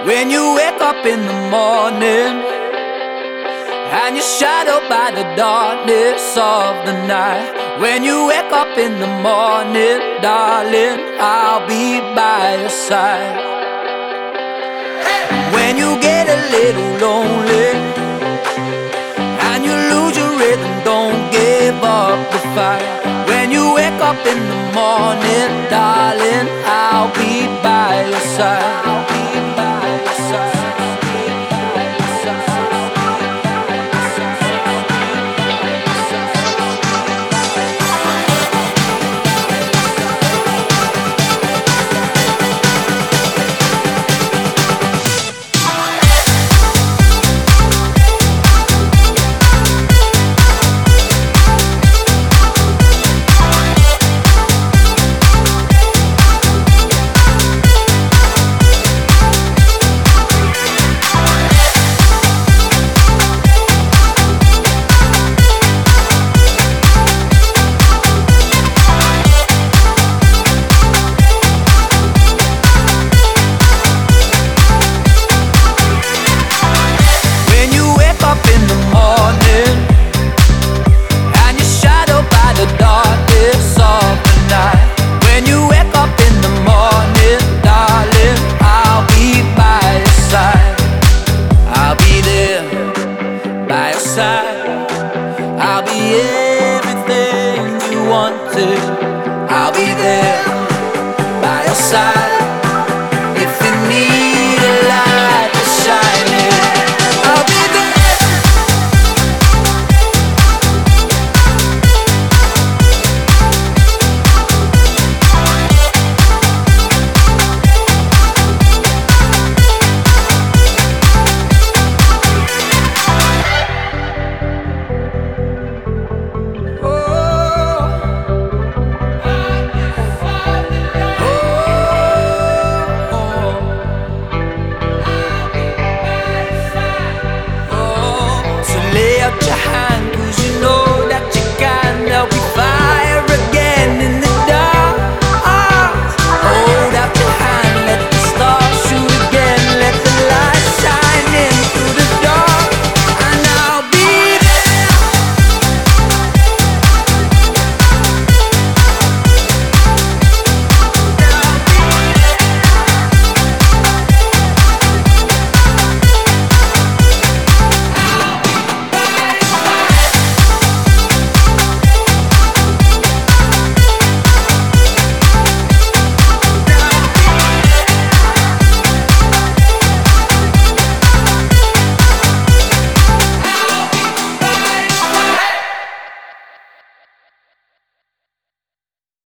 When you wake up in the morning and you're shadowed by the darkness of the night. When you wake up in the morning, darling, I'll be by your side. When you get a little lonely and you lose your rhythm, don't give up the fight. When you wake up in the morning, darling, I'll be by your side.